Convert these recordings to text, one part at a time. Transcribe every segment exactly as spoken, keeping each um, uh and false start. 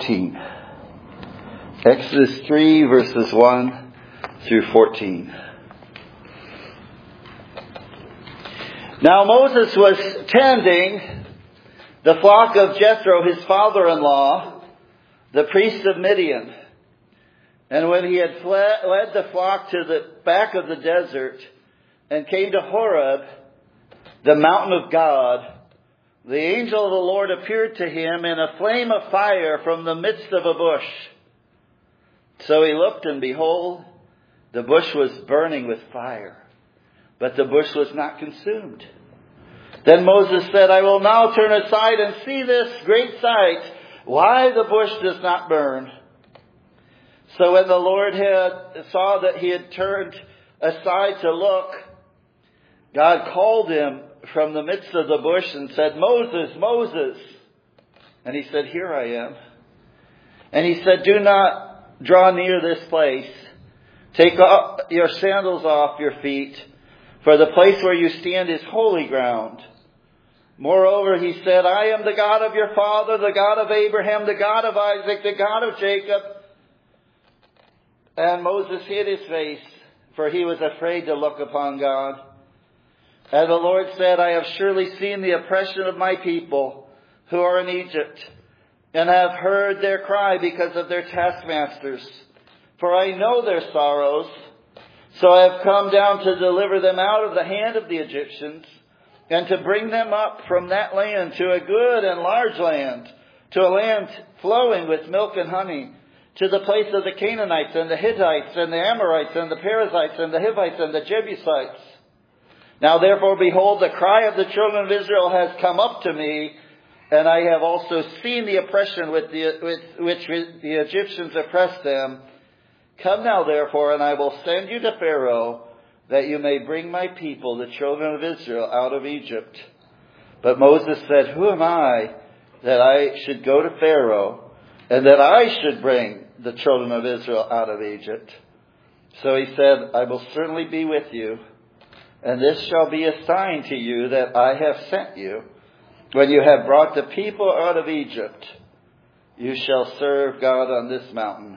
fourteen. Exodus three, verses one through fourteen. Now Moses was tending the flock of Jethro, his father-in-law, the priest of Midian. And when he had fled, led the flock to the back of the desert and came to Horeb, the mountain of God, the angel of the Lord appeared to him in a flame of fire from the midst of a bush. So he looked, and behold, the bush was burning with fire, but the bush was not consumed. Then Moses said, I will now turn aside and see this great sight, why the bush does not burn. So when the Lord had saw that he had turned aside to look, God called him from the midst of the bush and said, Moses, Moses. And he said, Here I am. And he said, Do not draw near this place. Take off your sandals off your feet, for the place where you stand is holy ground. Moreover, he said, I am the God of your father, the God of Abraham, the God of Isaac, the God of Jacob. And Moses hid his face, for he was afraid to look upon God. And the Lord said, I have surely seen the oppression of my people who are in Egypt, and have heard their cry because of their taskmasters. For I know their sorrows, so I have come down to deliver them out of the hand of the Egyptians, and to bring them up from that land to a good and large land, to a land flowing with milk and honey, to the place of the Canaanites and the Hittites and the Amorites and the Perizzites and the Hivites and the Jebusites. Now therefore, behold, the cry of the children of Israel has come up to me, and I have also seen the oppression with, the, with which the Egyptians oppressed them. Come now therefore, and I will send you to Pharaoh, that you may bring my people, the children of Israel, out of Egypt. But Moses said, Who am I that I should go to Pharaoh, and that I should bring the children of Israel out of Egypt? So he said, I will certainly be with you, and this shall be a sign to you that I have sent you. When you have brought the people out of Egypt, you shall serve God on this mountain.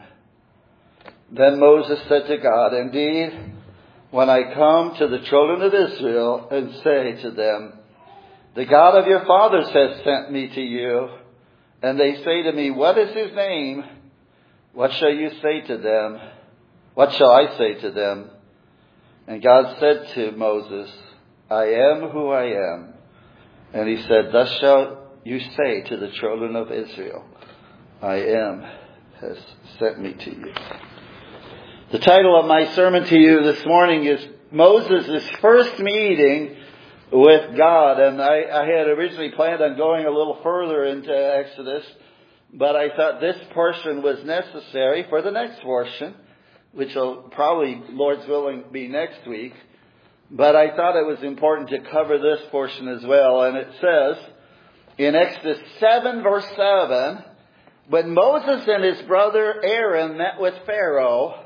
Then Moses said to God, Indeed, when I come to the children of Israel and say to them, The God of your fathers has sent me to you, and they say to me, What is his name? What shall you say to them? What shall I say to them? And God said to Moses, I am who I am. And he said, Thus shall you say to the children of Israel, I am has sent me to you. The title of my sermon to you this morning is Moses' first meeting with God. And I, I had originally planned on going a little further into Exodus, but I thought this portion was necessary for the next portion, which will probably, Lord's willing, be next week. But I thought it was important to cover this portion as well. And it says in Exodus seven, verse seven, when Moses and his brother Aaron met with Pharaoh,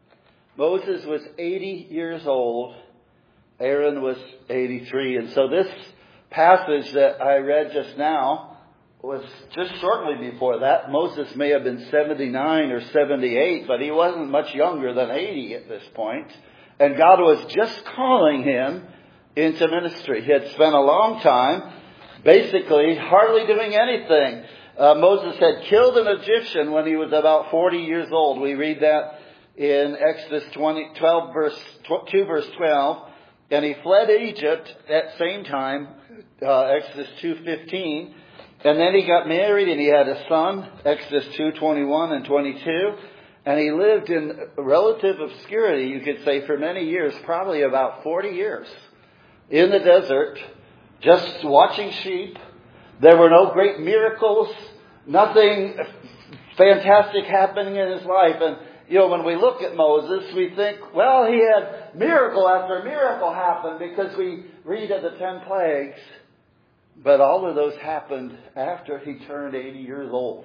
Moses was eighty years old. Aaron was eighty-three. And so this passage that I read just now was just shortly before that. Moses may have been seventy-nine or seventy-eight, but he wasn't much younger than eighty at this point. And God was just calling him into ministry. He had spent a long time basically hardly doing anything. Uh, Moses had killed an Egyptian when he was about forty years old. We read that in Exodus twenty, twelve, verse two, verse twelve. And he fled Egypt at same time, uh, Exodus two fifteen. And then he got married and he had a son, Exodus two twenty-one and twenty-two. And he lived in relative obscurity, you could say, for many years, probably about forty years, in the desert, just watching sheep. There were no great miracles, nothing fantastic happening in his life. And, you know, when we look at Moses, we think, well, he had miracle after miracle happen because we read of the ten plagues. But all of those happened after he turned eighty years old.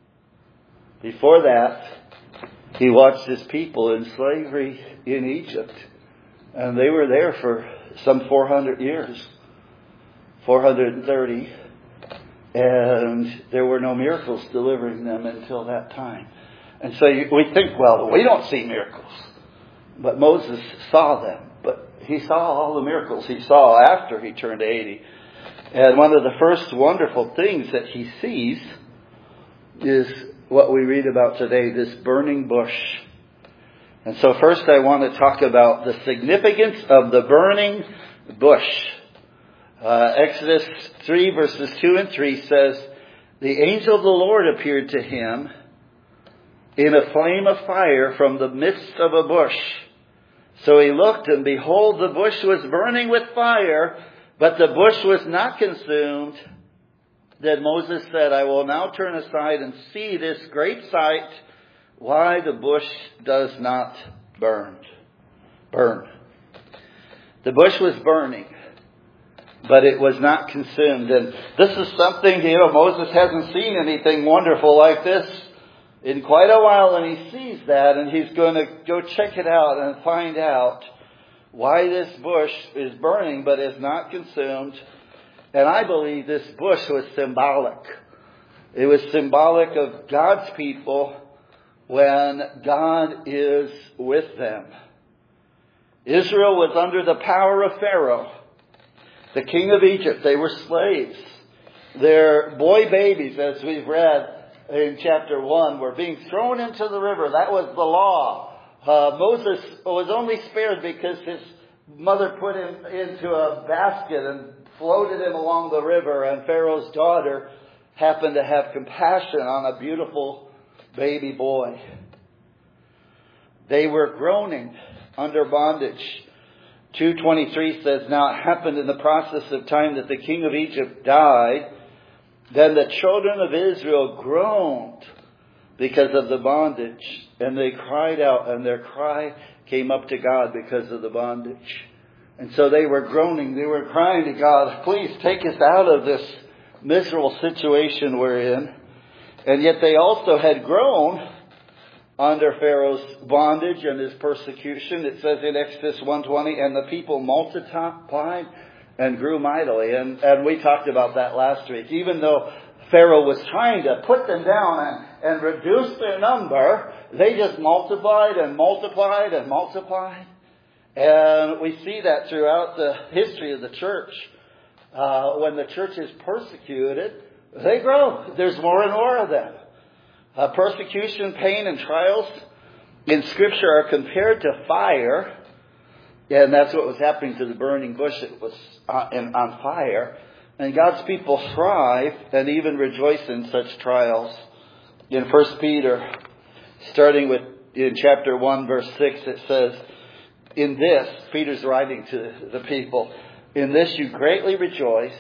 Before that, he watched his people in slavery in Egypt. And they were there for some four hundred years. four hundred thirty. And there were no miracles delivering them until that time. And so you, we think, well, we don't see miracles. But Moses saw them. But he saw all the miracles he saw after he turned eighty. And one of the first wonderful things that he sees is what we read about today, this burning bush. And so first I want to talk about the significance of the burning bush. Uh, Exodus three verses two and three says, "The angel of the Lord appeared to him in a flame of fire from the midst of a bush. So he looked, and behold, the bush was burning with fire, but the bush was not consumed. Then Moses said, I will now turn aside and see this great sight, why the bush does not burn." Burn. The bush was burning, but it was not consumed. And this is something, you know, Moses hasn't seen anything wonderful like this in quite a while, and he sees that, and he's going to go check it out and find out why this bush is burning but is not consumed. And I believe this bush was symbolic. It was symbolic of God's people when God is with them. Israel was under the power of Pharaoh, the king of Egypt. They were slaves. Their boy babies, as we've read in chapter one, were being thrown into the river. That was the law. Uh, Moses was only spared because his mother put him into a basket and floated him along the river, and Pharaoh's daughter happened to have compassion on a beautiful baby boy. They were groaning under bondage. two twenty-three says, "Now it happened in the process of time that the king of Egypt died. Then the children of Israel groaned because of the bondage, and they cried out, and their cry came up to God because of the bondage." And so they were groaning, they were crying to God, "Please take us out of this miserable situation we're in." And yet they also had grown under Pharaoh's bondage and his persecution. It says in Exodus one twenty, "And the people multiplied and grew mightily." And, and we talked about that last week. Even though Pharaoh was trying to put them down and, and reduce their number, they just multiplied and multiplied and multiplied. And we see that throughout the history of the church. Uh, when the church is persecuted, they grow. There's more and more of them. Uh, persecution, pain, and trials in Scripture are compared to fire. And that's what was happening to the burning bush. It was on, on fire. And God's people thrive and even rejoice in such trials. In First Peter, starting with in chapter one, verse six, it says, "In this," Peter's writing to the people, "in this you greatly rejoice,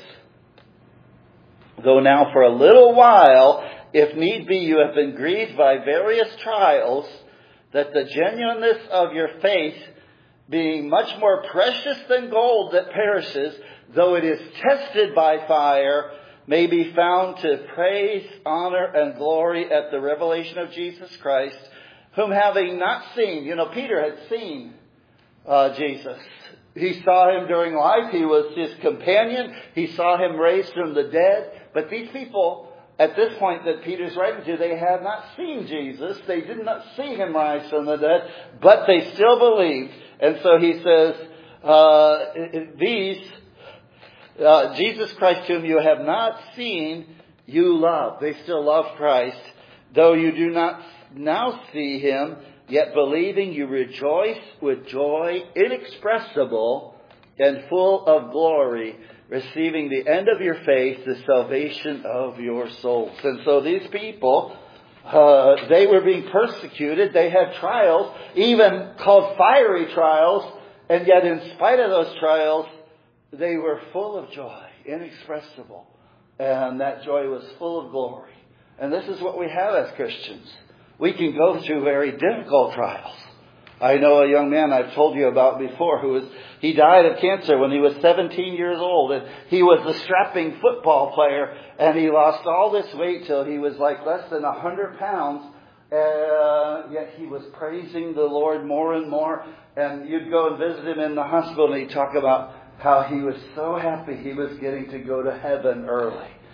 though now for a little while, if need be, you have been grieved by various trials, that the genuineness of your faith, being much more precious than gold that perishes, though it is tested by fire, may be found to praise, honor, and glory at the revelation of Jesus Christ, whom having not seen," you know, Peter had seen uh, Jesus. He saw him during life. He was his companion. He saw him raised from the dead. But these people, at this point that Peter's writing to, they had not seen Jesus. They did not see him rise from the dead, but they still believed. And so he says, uh, these, uh, Jesus Christ whom you have not seen, you love. They still love Christ. Though you do not now see him, yet believing you rejoice with joy inexpressible and full of glory, receiving the end of your faith, the salvation of your souls. And so these people, uh, they were being persecuted. They had trials, even called fiery trials. And yet in spite of those trials, they were full of joy, inexpressible. And that joy was full of glory. And this is what we have as Christians. We can go through very difficult trials. I know a young man I've told you about before who was, he died of cancer when he was seventeen years old. And he was a strapping football player, and he lost all this weight till he was like less than one hundred pounds. Uh, yet he was praising the Lord more and more. And you'd go and visit him in the hospital, and he'd talk about how he was so happy he was getting to go to heaven early.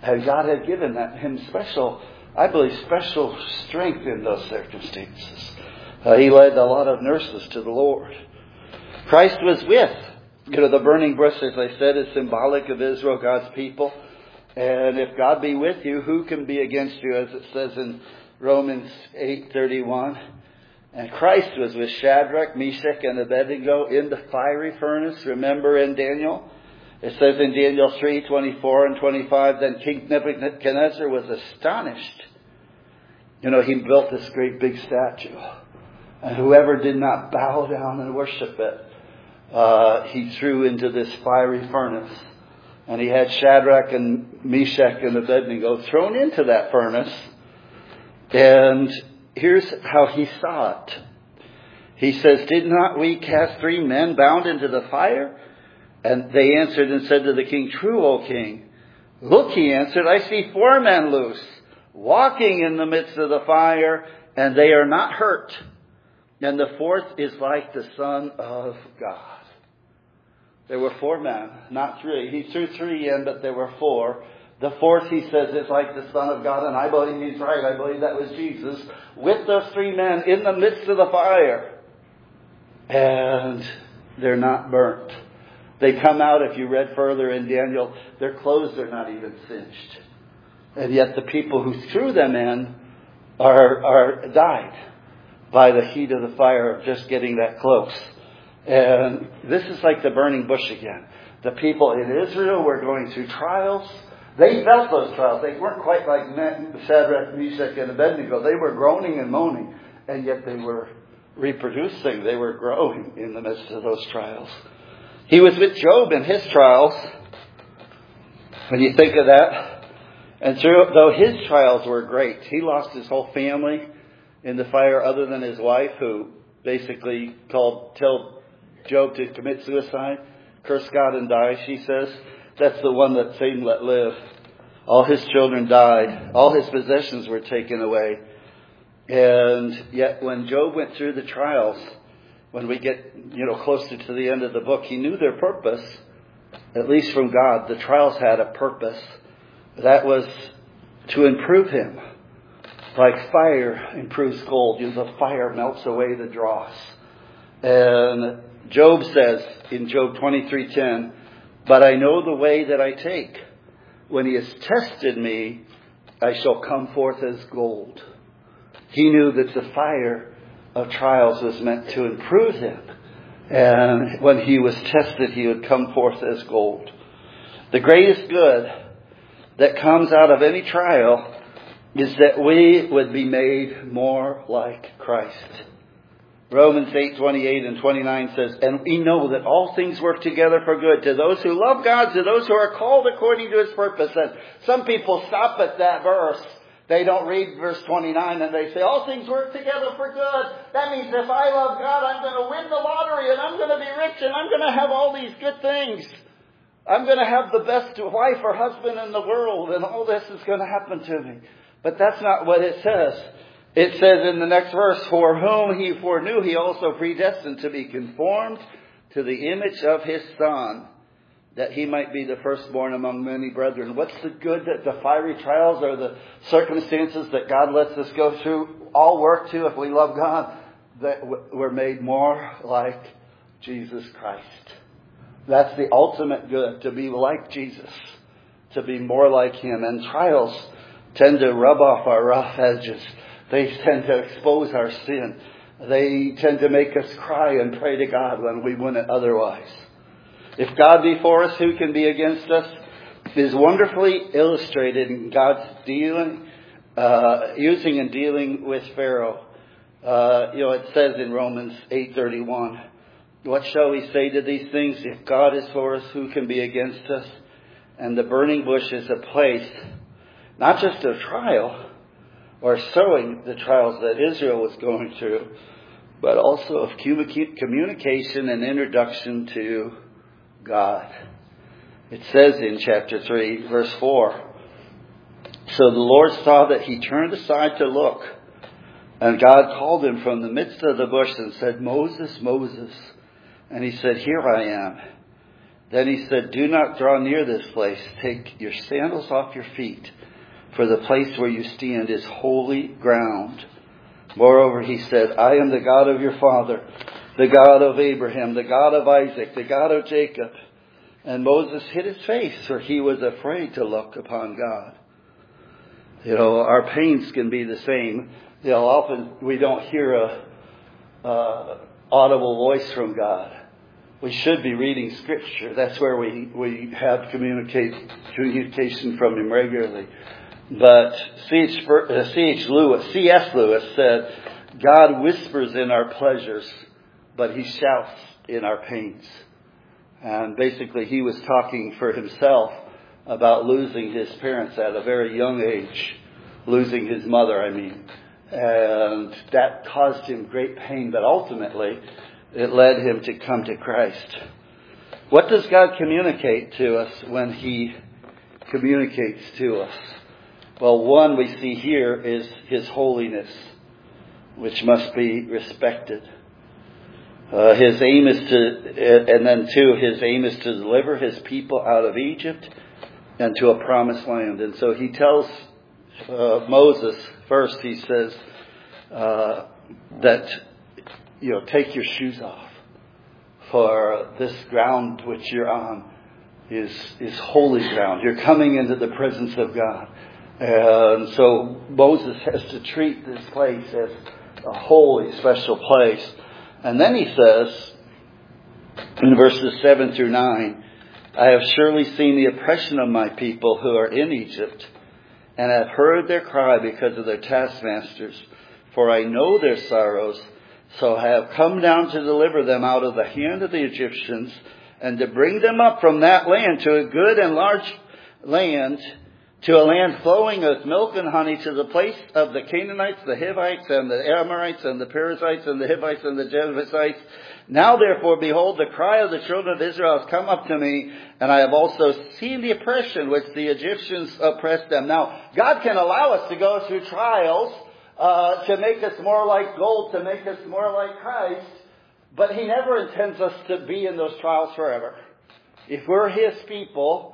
And God had given that, him special, I believe, special strength in those circumstances. Uh, he led a lot of nurses to the Lord. Christ was with. You know, the burning bush, as I said, is symbolic of Israel, God's people. And if God be with you, who can be against you, as it says in Romans eight thirty-one. And Christ was with Shadrach, Meshach, and Abednego in the fiery furnace. Remember in Daniel? It says in Daniel three twenty-four and twenty-five, then King Nebuchadnezzar was astonished. You know, he built this great big statue. And whoever did not bow down and worship it, uh, he threw into this fiery furnace. And he had Shadrach and Meshach and Abednego thrown into that furnace. And here's how he saw it. He says, did not we cast three men bound into the fire? And they answered and said to the king, true, O king. Look, he answered, I see four men loose, walking in the midst of the fire, and they are not hurt. And the fourth is like the Son of God. There were four men, not three. He threw three in, but there were four. The fourth, he says, is like the Son of God, and I believe he's right. I believe that was Jesus, with those three men in the midst of the fire. And they're not burnt. They come out, if you read further in Daniel, their clothes are not even singed. And yet the people who threw them in are, are died by the heat of the fire of just getting that close. And this is like the burning bush again. The people in Israel were going through trials. They felt those trials. They weren't quite like Shadrach, Meshach, and Abednego. They were groaning and moaning. And yet they were reproducing. They were growing in the midst of those trials. He was with Job in his trials. When you think of that. And through, though his trials were great, he lost his whole family in the fire other than his wife, who basically called, told Job to commit suicide. Curse God and die, she says. That's the one that Satan let live. All his children died. All his possessions were taken away. And yet when Job went through the trials, when we get, you know, closer to the end of the book, he knew their purpose, at least from God. The trials had a purpose. That was to improve him. Like fire improves gold. You know, the fire melts away the dross. And Job says in Job twenty-three ten, but I know the way that I take. When he has tested me, I shall come forth as gold. He knew that the fire of trials was meant to improve him. And when he was tested, he would come forth as gold. The greatest good that comes out of any trial is that we would be made more like Christ. Romans eight twenty-eight and twenty-nine says, and we know that all things work together for good to those who love God, to those who are called according to his purpose. And some people stop at that verse. They don't read verse twenty-nine and they say, all things work together for good. That means if I love God, I'm going to win the lottery and I'm going to be rich and I'm going to have all these good things. I'm going to have the best wife or husband in the world and all this is going to happen to me. But that's not what it says. It says in the next verse, for whom he foreknew, he also predestined to be conformed to the image of his Son, that he might be the firstborn among many brethren. What's the good that the fiery trials or the circumstances that God lets us go through all work to if we love God? That we're made more like Jesus Christ. That's the ultimate good, to be like Jesus, to be more like him. And trials tend to rub off our rough edges. They tend to expose our sin. They tend to make us cry and pray to God when we wouldn't otherwise. If God be for us, who can be against us? Is wonderfully illustrated in God's dealing, uh, using and dealing with Pharaoh. Uh, you know, it says in Romans eight thirty-one, what shall we say to these things? If God is for us, who can be against us? And the burning bush is a place, not just of trial, or showing the trials that Israel was going through, but also of communication and introduction to God. It says in chapter three, verse four, so the Lord saw that he turned aside to look, and God called him from the midst of the bush and said, Moses, Moses. And he said, here I am. Then he said, do not draw near this place. Take your sandals off your feet, for the place where you stand is holy ground. Moreover, he said, I am the God of your father, the God of Abraham, the God of Isaac, the God of Jacob. And Moses hid his face, for he was afraid to look upon God. You know, our pains can be the same. You know, often we don't hear a, a audible voice from God. We should be reading Scripture. That's where we, we have communicate, communication from Him regularly. But C H Lewis, C S Lewis said, God whispers in our pleasures, but He shouts in our pains. And basically he was talking for himself about losing his parents at a very young age. Losing his mother, I mean. And that caused him great pain, but ultimately it led him to come to Christ. What does God communicate to us when He communicates to us? Well, one we see here is His holiness, which must be respected. Uh, his aim is to, and then two, His aim is to deliver His people out of Egypt and to a promised land. And so He tells uh, Moses first, He says uh, that, you know, take your shoes off, for this ground which you're on is is holy ground. You're coming into the presence of God. And so Moses has to treat this place as a holy, special place. And then he says, in verses seven through nine, I have surely seen the oppression of my people who are in Egypt, and have heard their cry because of their taskmasters. For I know their sorrows, so I have come down to deliver them out of the hand of the Egyptians, and to bring them up from that land to a good and large land, to a land flowing with milk and honey, to the place of the Canaanites, the Hivites, and the Amorites, and the Perizzites, and the Hivites, and the Jebusites. Now therefore, behold, the cry of the children of Israel has come up to me, and I have also seen the oppression which the Egyptians oppressed them. Now, God can allow us to go through trials uh, to make us more like gold, to make us more like Christ, but He never intends us to be in those trials forever. If we're His people,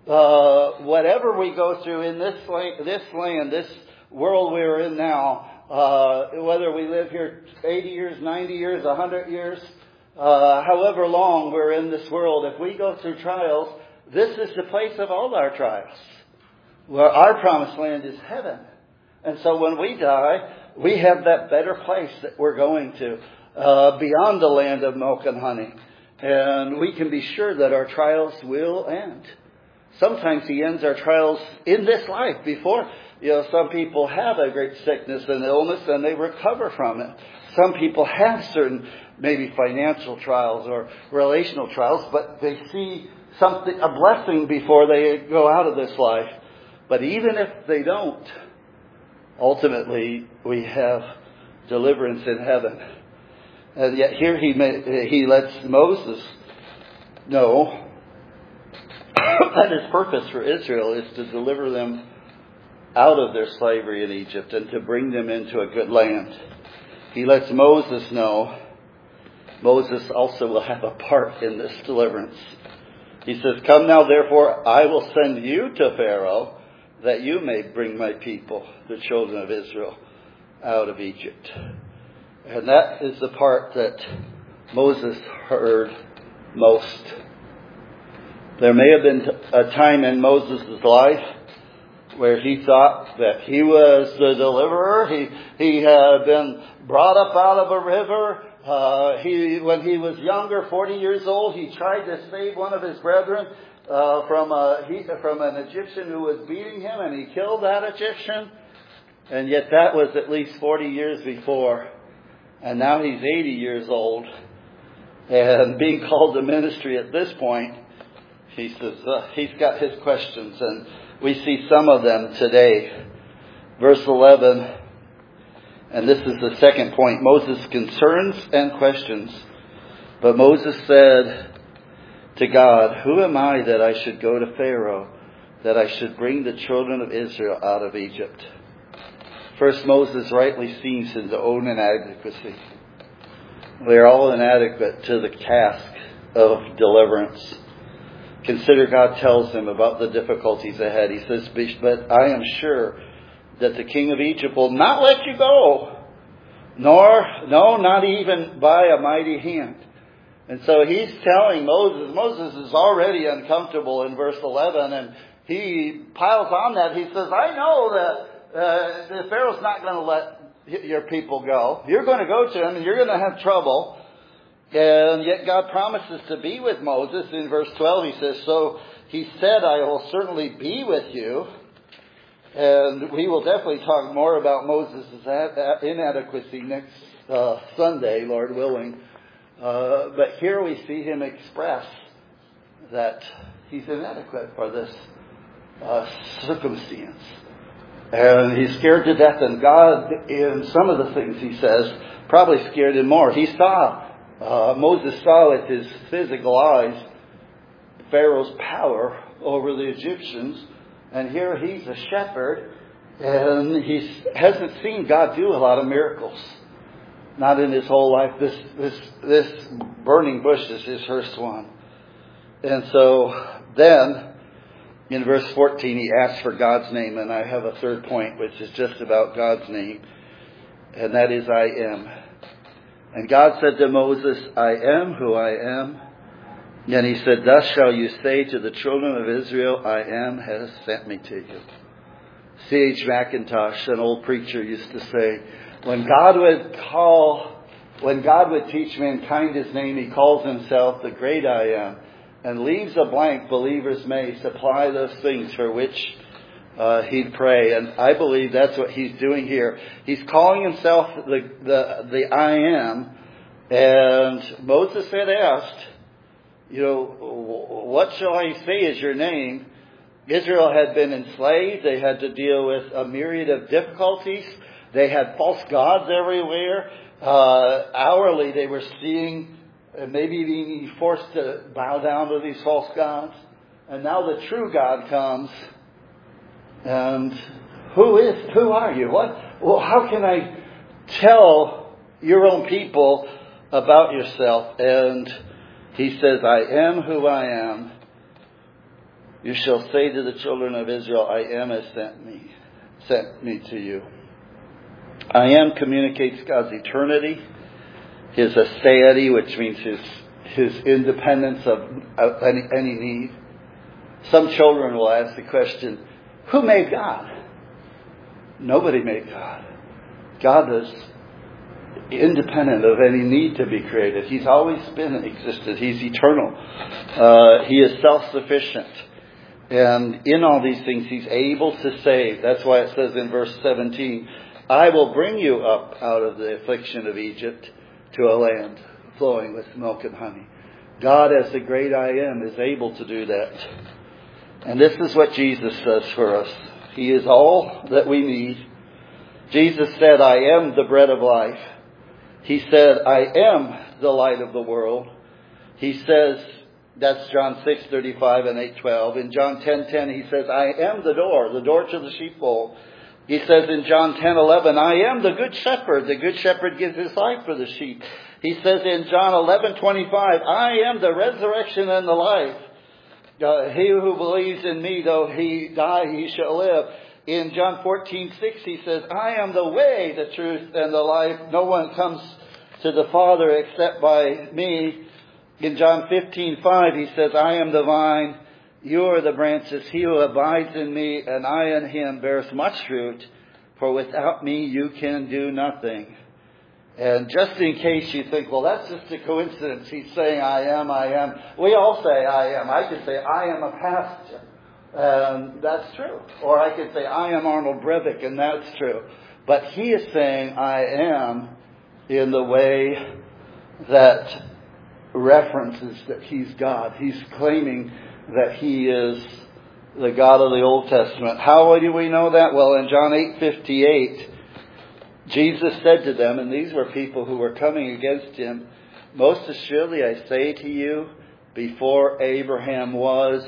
Uh, whatever we go through in this land, this land, this world we're in now, uh, whether we live here eighty years, ninety years, one hundred years, uh, however long we're in this world, if we go through trials, this is the place of all our trials. Where our promised land is heaven. And so when we die, we have that better place that we're going to, uh, beyond the land of milk and honey. And we can be sure that our trials will end. Sometimes He ends our trials in this life before. You know, some people have a great sickness and illness and they recover from it. Some people have certain maybe financial trials or relational trials, but they see something, a blessing before they go out of this life. But even if they don't, ultimately we have deliverance in heaven. And yet here he he lets Moses know that His purpose for Israel is to deliver them out of their slavery in Egypt and to bring them into a good land. He lets Moses know Moses also will have a part in this deliverance. He says, come now, therefore, I will send you to Pharaoh, that you may bring my people, the children of Israel, out of Egypt. And that is the part that Moses heard most. There may have been a time in Moses' life where he thought that he was the deliverer. He he had been brought up out of a river. Uh, he when he was younger, forty years old, he tried to save one of his brethren uh, from a he, from an Egyptian who was beating him, and he killed that Egyptian. And yet that was at least forty years before. And now he's eighty years old and being called to ministry at this point. He says uh, he's got his questions, and we see some of them today. Verse eleven, and this is the second point, Moses' concerns and questions. But Moses said to God, who am I that I should go to Pharaoh, that I should bring the children of Israel out of Egypt? First, Moses rightly sees his own inadequacy. We are all inadequate to the task of deliverance. Consider God tells him about the difficulties ahead. He says, but I am sure that the king of Egypt will not let you go, nor, no, not even by a mighty hand. And so he's telling Moses, Moses is already uncomfortable in verse eleven, and he piles on that. He says, I know that uh, the Pharaoh's not going to let your people go. You're going to go to him, and you're going to have trouble. And yet God promises to be with Moses. In verse twelve he says, so he said, I will certainly be with you. And we will definitely talk more about Moses' inadequacy next uh, Sunday, Lord willing. Uh, but here we see him express that he's inadequate for this uh, circumstance. And he's scared to death. And God, in some of the things he says, probably scared him more. He saw Uh, Moses saw with his physical eyes Pharaoh's power over the Egyptians, and here he's a shepherd, and he hasn't seen God do a lot of miracles. Not in his whole life. This this this burning bush is his first one. And so then, in verse fourteen, he asks for God's name, and I have a third point, which is just about God's name, and that is I am. And God said to Moses, I am who I am. And he said, thus shall you say to the children of Israel, I am has sent me to you. C H Mackintosh, an old preacher, used to say, when God would call, when God would teach mankind his name, he calls himself the great I am, and leaves a blank believers may supply those things for which Uh, he'd pray. And I believe that's what he's doing here. He's calling himself the, the, the I am. And Moses had asked, you know, what shall I say is your name? Israel had been enslaved. They had to deal with a myriad of difficulties. They had false gods everywhere. Uh, hourly they were seeing, uh, maybe being forced to bow down to these false gods. And now the true God comes. And who is, who are you? What, well, how can I tell your own people about yourself? And he says, I am who I am. You shall say to the children of Israel, I am has sent me, sent me to you. I am communicates God's eternity, his aseity, which means his, his independence of, of any, any need. Some children will ask the question, who made God? Nobody made God. God is independent of any need to be created. He's always been existed. He's eternal. Uh, he is self-sufficient. And in all these things, he's able to save. That's why it says in verse seventeen, I will bring you up out of the affliction of Egypt to a land flowing with milk and honey. God, as the great I am, is able to do that. And this is what Jesus says for us. He is all that we need. Jesus said, I am the bread of life. He said, I am the light of the world. He says, that's John six thirty-five and eight twelve. In John ten ten, he says, I am the door, the door to the sheepfold. He says in John ten eleven, I am the good shepherd. The good shepherd gives his life for the sheep. He says in John eleven twenty-five, I am the resurrection and the life. Uh, he who believes in me, though he die, he shall live. In John fourteen six, he says, I am the way, the truth, and the life. No one comes to the Father except by me. In John fifteen five, he says, I am the vine, you are the branches. He who abides in me, and I in him, bears much fruit. For without me, you can do nothing. And just in case you think, well, that's just a coincidence. He's saying, I am, I am. We all say, I am. I could say, I am a pastor. And that's true. Or I could say, I am Arnold Breivik, and that's true. But he is saying, I am, in the way that references that he's God. He's claiming that he is the God of the Old Testament. How do we know that? Well, in John eight fifty-eight, Jesus said to them, and these were people who were coming against him, most assuredly I say to you, before Abraham was,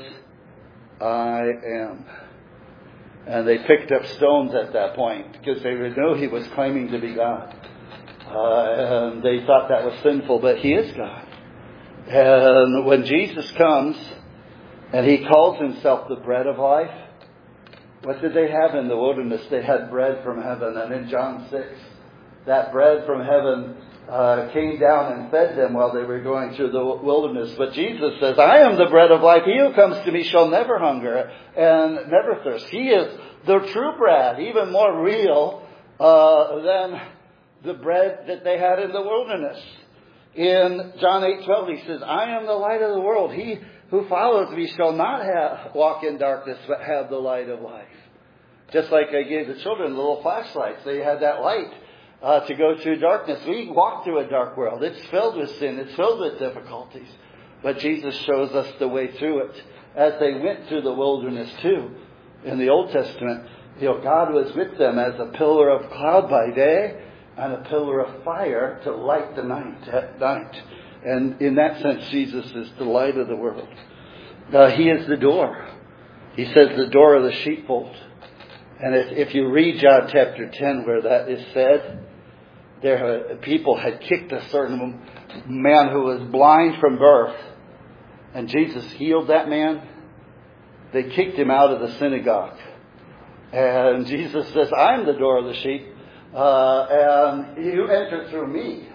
I am. And they picked up stones at that point because they knew he was claiming to be God. Uh, and they thought that was sinful, but he is God. And when Jesus comes And he calls himself the bread of life. What did they have in the wilderness? They had bread from heaven. And in John six, that bread from heaven uh, came down and fed them while they were going through the wilderness. But Jesus says, I am the bread of life. He who comes to me shall never hunger and never thirst. He is the true bread, even more real uh, than the bread that they had in the wilderness. In John eight twelve, he says, I am the light of the world. He who follows me shall not have, walk in darkness, but have the light of life. Just like I gave the children the little flashlights. They had that light uh, to go through darkness. We walk through a dark world. It's filled with sin. It's filled with difficulties. But Jesus shows us the way through it. As they went through the wilderness too. In the Old Testament, you know, God was with them as a pillar of cloud by day and a pillar of fire to light the night at night. And in that sense, Jesus is the light of the world. Uh, he is the door. He says the door of the sheepfold. And if, if you read John chapter ten where that is said, there uh, people had kicked a certain man who was blind from birth. And Jesus healed that man. They kicked him out of the synagogue. And Jesus says, I'm the door of the sheep. Uh, and you enter through me.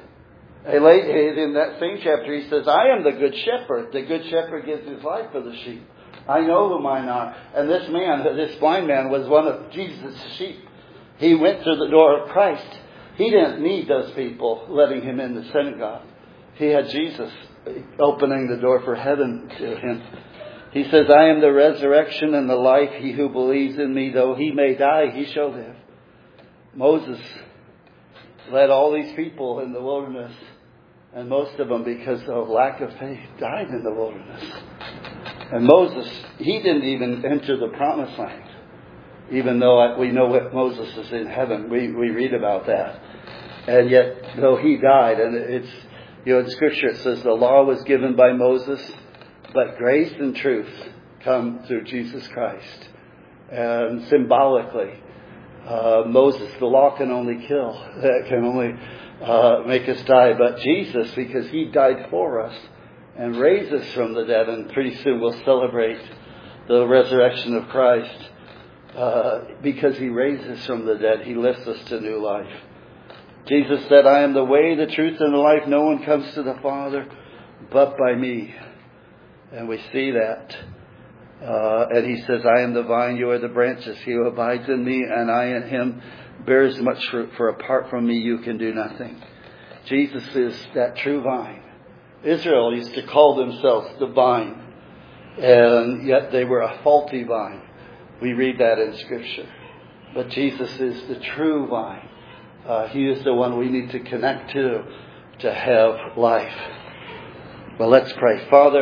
In that same chapter, he says, I am the good shepherd. The good shepherd gives his life for the sheep. I know who mine are. And this man, this blind man, was one of Jesus' sheep. He went through the door of Christ. He didn't need those people letting him in the synagogue. He had Jesus opening the door for heaven to him. He says, I am the resurrection and the life. He who believes in me, though he may die, he shall live. Moses led all these people in the wilderness, and most of them, because of lack of faith, died in the wilderness. And Moses, he didn't even enter the promised land, even though we know what Moses is in heaven. We we read about that. And yet, though he died, and it's, you know, in Scripture it says the law was given by Moses, but grace and truth come through Jesus Christ. And symbolically, Uh, Moses, the law can only kill. That can only uh, make us die. But Jesus, because he died for us and raised us from the dead, and pretty soon we'll celebrate the resurrection of Christ. Uh, because he raised us from the dead, he lifts us to new life. Jesus said, I am the way, the truth, and the life. No one comes to the Father but by me. And we see that. Uh, and he says, I am the vine, you are the branches. He who abides in me and I in him bears much fruit, for apart from me you can do nothing. Jesus is that true vine. Israel used to call themselves the vine, and yet they were a faulty vine. We read that in Scripture. But Jesus is the true vine. Uh, he is the one we need to connect to to have life. Well, let's pray. Father,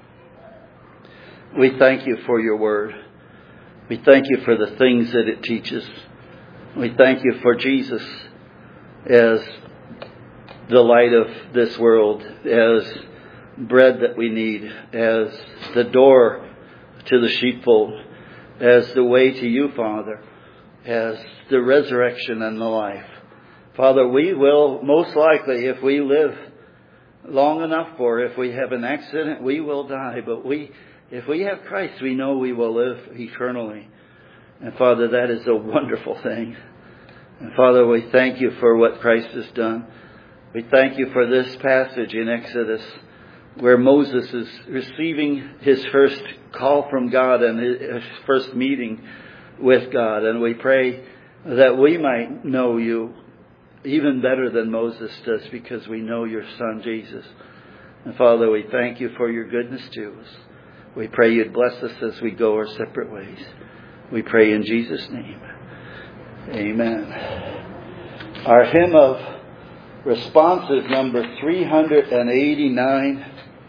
we thank you for your word. We thank you for the things that it teaches. We thank you for Jesus as the light of this world, as bread that we need, as the door to the sheepfold, as the way to you, Father, as the resurrection and the life. Father, we will most likely, if we live long enough, or if we have an accident, we will die. But we, if we have Christ, we know we will live eternally. And Father, that is a wonderful thing. And Father, we thank you for what Christ has done. We thank you for this passage in Exodus where Moses is receiving his first call from God and his first meeting with God. And we pray that we might know you even better than Moses does, because we know your Son, Jesus. And Father, we thank you for your goodness to us. We pray you'd bless us as we go our separate ways. We pray in Jesus' name. Amen. Our hymn of response is number three hundred eighty-nine.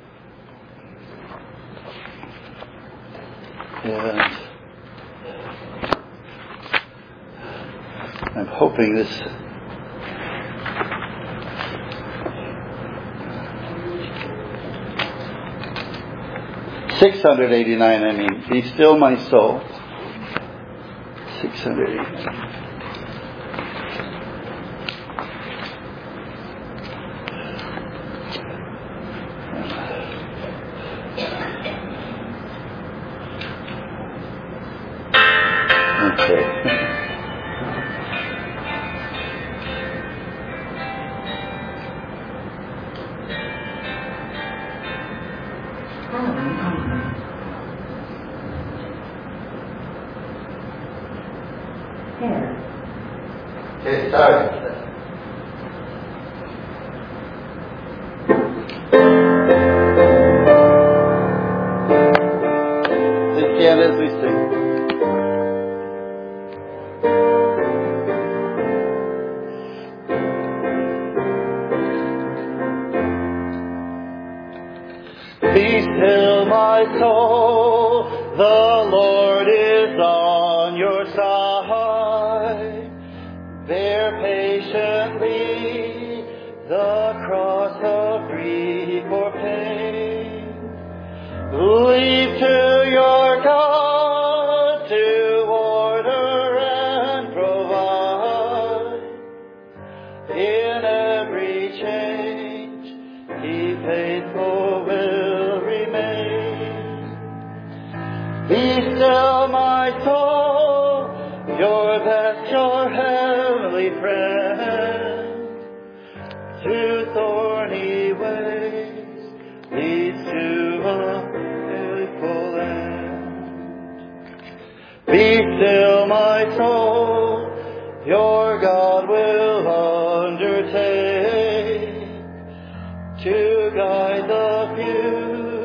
And I'm hoping this... six hundred eighty-nine, I mean. Be still my soul. six hundred eighty-nine. Okay, sorry. Please stand as we sing. Be still, my soul, the Lord is on your side. Bear patiently the cross of grief or pain. Leave to your God to order and provide. In every change, He faithful will remain. Be still, my soul, your best, your heavenly friend. To thorny ways leads to a faithful end. Be still, my soul, your